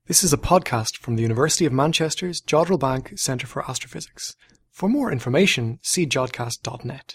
This is a podcast from the University of Manchester's Jodrell Bank Centre for Astrophysics. For more information, see jodcast.net.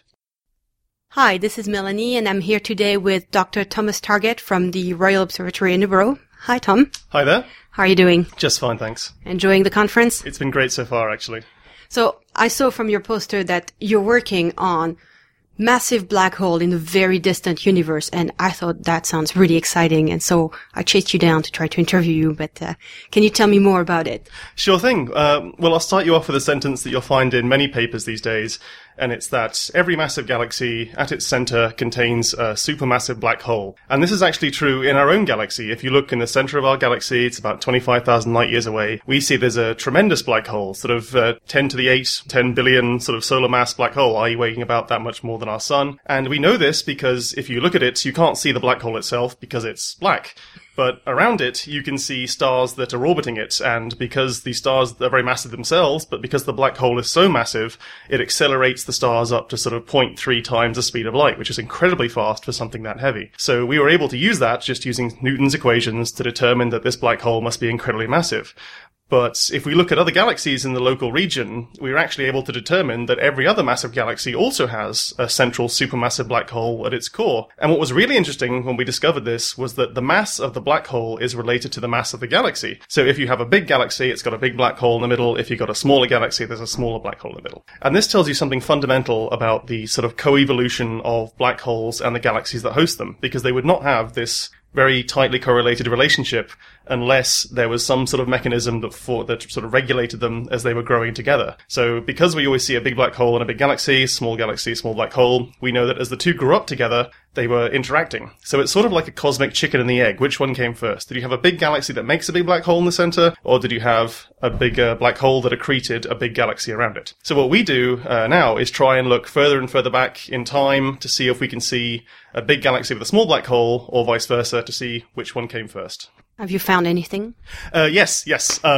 Hi, this is Melanie, and I'm here today with Dr. Thomas Targett from the Royal Observatory in Newborough. Hi, Tom. Hi there. How are you doing? Just fine, thanks. Enjoying the conference? It's been great so far, actually. So, I saw from your poster that you're working on massive black hole in a very distant universe, and I thought that sounds really exciting, and so I chased you down to try to interview you, but can you tell me more about it? Sure thing. Well, I'll start you off with a sentence that you'll find in many papers these days, and it's that every massive galaxy at its center contains a supermassive black hole. And this is actually true in our own galaxy. If you look in the center of our galaxy, it's about 25,000 light years away, we see there's a tremendous black hole, sort of 10 to the 8, 10 billion sort of solar mass black hole, i.e. weighing about that much more than our sun. And we know this because if you look at it, you can't see the black hole itself because it's black. But around it, you can see stars that are orbiting it, and because these stars are very massive themselves, but because the black hole is so massive, it accelerates the stars up to sort of 0.3 times the speed of light, which is incredibly fast for something that heavy. So we were able to use that just using Newton's equations to determine that this black hole must be incredibly massive. But if we look at other galaxies in the local region, we were actually able to determine that every other massive galaxy also has a central supermassive black hole at its core. And what was really interesting when we discovered this was that the mass of the black hole is related to the mass of the galaxy. So if you have a big galaxy, it's got a big black hole in the middle. If you've got a smaller galaxy, there's a smaller black hole in the middle. And this tells you something fundamental about the sort of coevolution of black holes and the galaxies that host them, because they would not have this very tightly correlated relationship unless there was some sort of mechanism that sort of regulated them as they were growing together. So because we always see a big black hole and a big galaxy, small black hole, we know that as the two grew up together, they were interacting. So it's sort of like a cosmic chicken and the egg. Which one came first? Did you have a big galaxy that makes a big black hole in the center, or did you have a big black hole that accreted a big galaxy around it? So what we do now is try and look further and further back in time to see if we can see a big galaxy with a small black hole, or vice versa, to see which one came first. Have you found anything? Yes.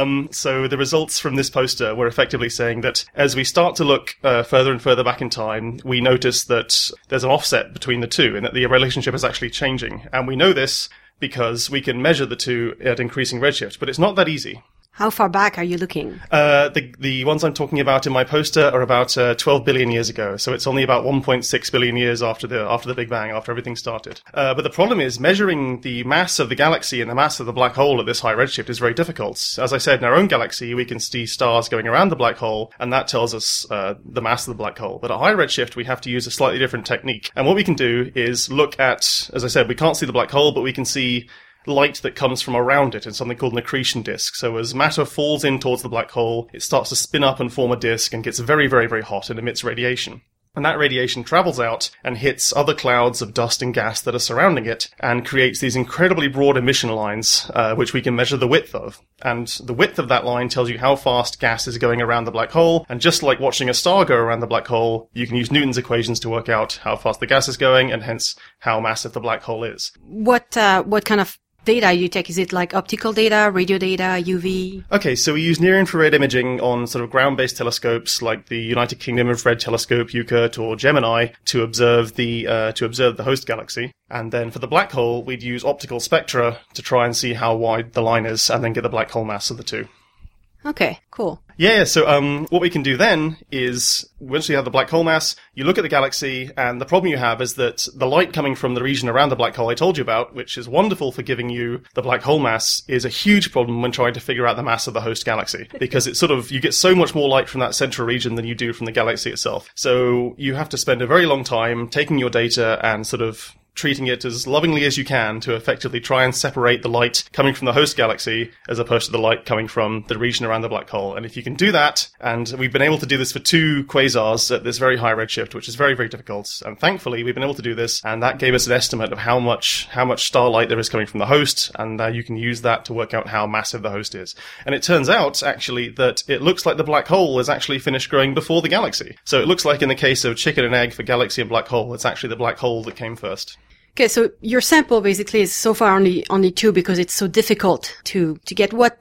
So the results from this poster were effectively saying that as we start to look further and further back in time, we notice that there's an offset between the two and that the relationship is actually changing. And we know this because we can measure the two at increasing redshift, but it's not that easy. How far back are you looking? The ones I'm talking about in my poster are about 12 billion years ago, so it's only about 1.6 billion years after the Big Bang, after everything started. But the problem is measuring the mass of the galaxy and the mass of the black hole at this high redshift is very difficult. As I said, in our own galaxy, we can see stars going around the black hole, and that tells us the mass of the black hole. But at high redshift, we have to use a slightly different technique. And what we can do is look at, as I said, we can't see the black hole, but we can see light that comes from around it in something called an accretion disk. So as matter falls in towards the black hole, it starts to spin up and form a disk and gets very, very, very hot and emits radiation. And that radiation travels out and hits other clouds of dust and gas that are surrounding it and creates these incredibly broad emission lines, which we can measure the width of. And the width of that line tells you how fast gas is going around the black hole. And just like watching a star go around the black hole, you can use Newton's equations to work out how fast the gas is going and hence how massive the black hole is. What kind of data you take? Is it like optical data, radio data, UV? Okay, so we use near-infrared imaging on sort of ground-based telescopes like the United Kingdom Infrared Telescope, UCURT, or Gemini to observe the host galaxy. And then for the black hole, we'd use optical spectra to try and see how wide the line is and then get the black hole mass of the two. Okay, cool. Yeah, so what we can do then is, once you have the black hole mass, you look at the galaxy, and the problem you have is that the light coming from the region around the black hole I told you about, which is wonderful for giving you the black hole mass, is a huge problem when trying to figure out the mass of the host galaxy. Because it's you get so much more light from that central region than you do from the galaxy itself. So you have to spend a very long time taking your data and sort of treating it as lovingly as you can to effectively try and separate the light coming from the host galaxy as opposed to the light coming from the region around the black hole. And if you can do that, and we've been able to do this for two quasars at this very high redshift, which is very, very difficult. And thankfully, we've been able to do this, and that gave us an estimate of how much starlight there is coming from the host, and you can use that to work out how massive the host is. And it turns out, actually, that it looks like the black hole is actually finished growing before the galaxy. So it looks like in the case of chicken and egg for galaxy and black hole, it's actually the black hole that came first. Okay, so your sample basically is so far only two because it's so difficult to get. What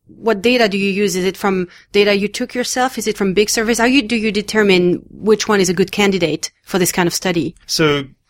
data do you use? Is it from data you took yourself? Is it from big surveys? Do you determine which one is a good candidate for this kind of study? So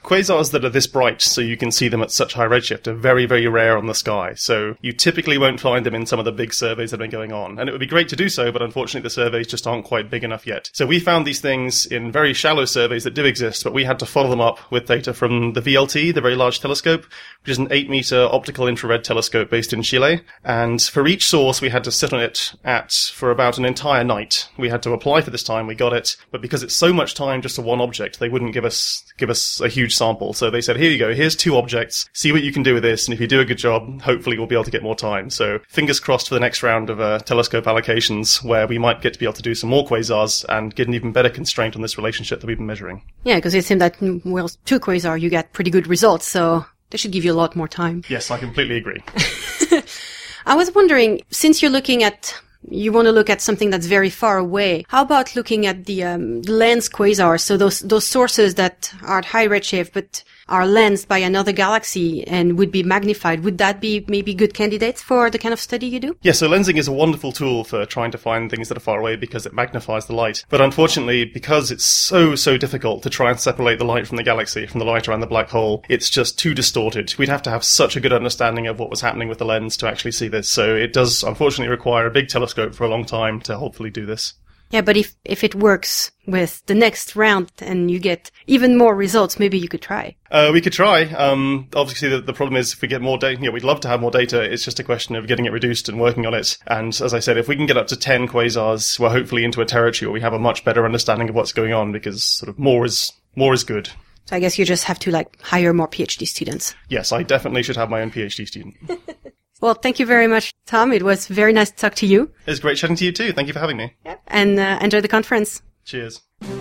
Quasars that are this bright, so you can see them at such high redshift, are very, very rare on the sky. So you typically won't find them in some of the big surveys that have been going on. And it would be great to do so, but unfortunately the surveys just aren't quite big enough yet. So we found these things in very shallow surveys that do exist, but we had to follow them up with data from the VLT, the Very Large Telescope, which is an 8-meter optical infrared telescope based in Chile. And for each source, we had to sit on it for about an entire night. We had to apply for this time, we got it, but because it's so much time just for one object, they wouldn't give us a huge sample. So they said, here you go, here's 2 objects, see what you can do with this, and if you do a good job, hopefully we'll be able to get more time. So fingers crossed for the next round of telescope allocations, where we might get to be able to do some more quasars and get an even better constraint on this relationship that we've been measuring. Yeah, because it seemed that, well, 2 quasar, you get pretty good results, so they should give you a lot more time. Yes, I completely agree. I was wondering, since you want to look at something that's very far away, how about looking at the lens quasars, so those sources that are at high redshift but are lensed by another galaxy and would be magnified? Would that be maybe good candidates for the kind of study you do? Yeah, so lensing is a wonderful tool for trying to find things that are far away because it magnifies the light. But unfortunately, because it's so difficult to try and separate the light from the galaxy, from the light around the black hole, it's just too distorted. We'd have to have such a good understanding of what was happening with the lens to actually see this. So it does unfortunately require a big telescope for a long time to hopefully do this. Yeah, but if it works with the next round and you get even more results, maybe you could try. We could try. Obviously, the problem is if we get more data, we'd love to have more data. It's just a question of getting it reduced and working on it. And as I said, if we can get up to 10 quasars, we're hopefully into a territory where we have a much better understanding of what's going on, because sort of more is good. So I guess you just have to hire more PhD students. Yes, I definitely should have my own PhD student. Well, thank you very much, Tom. It was very nice to talk to you. It was great chatting to you too. Thank you for having me. Yep. And enjoy the conference. Cheers.